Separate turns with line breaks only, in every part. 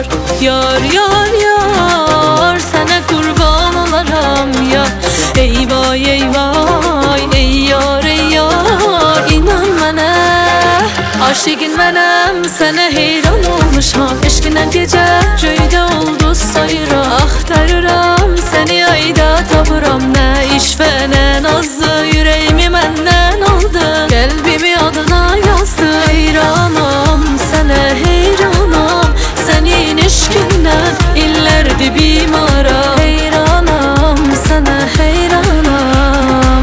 yar. Yar yar yar, sana kurban olaram ya. Ey vay ey vay, ey yar ey yar, inan mənə. Aşıqın mənəm, sənə heyran olmuşam. Eşqinə gecə göydə oldu sayıra. Axtarıram səni ayda tapıram. Nə iş və nə nazlı, yüreğimi məndən aldı. Qəlbimi adına yazdı. Heyranam sənə heyranam, sənin eşqindən illərdir bimara. Heyranam sənə heyranam.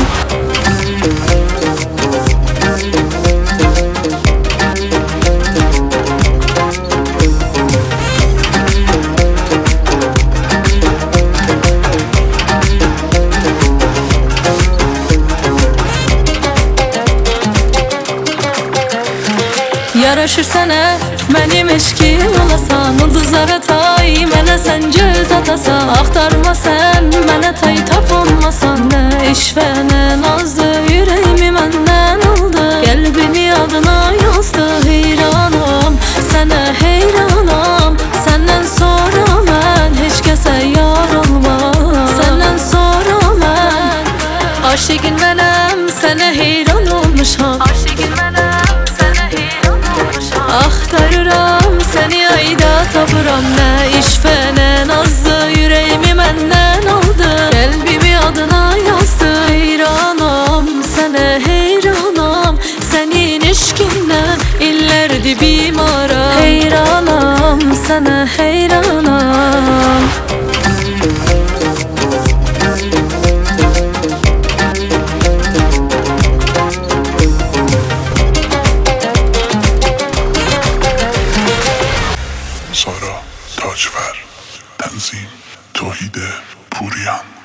Yaraşır sənə mənim eşkim olasan. Ulduzlara tay, mənə sən göz atasan. Axtarma sən, mənə tay tapınmasan. Nə iş və nə nazlı, yüreğimi məndən aldı. Qəlbimi adına yazdı. Heyranam sənə heyranam, səndən sonra mən heç kəsə yar olmam. Səndən sonra mən aşıqın mənəm, sənə heyran olmuşam. Aşıqın mənəm, sənə heyran olmuşam. Axtarıram səni ayda tapıram. Nə iş və nə nazlı, yüreğimi məndən aldı. Qəlbimi adına yazdı. Heyranam sənə heyranam, sənin eşqindən illərdir bimara. Heyranam sənə heyranam.
Sara Taçver, Tenzim Tohide Puriyan.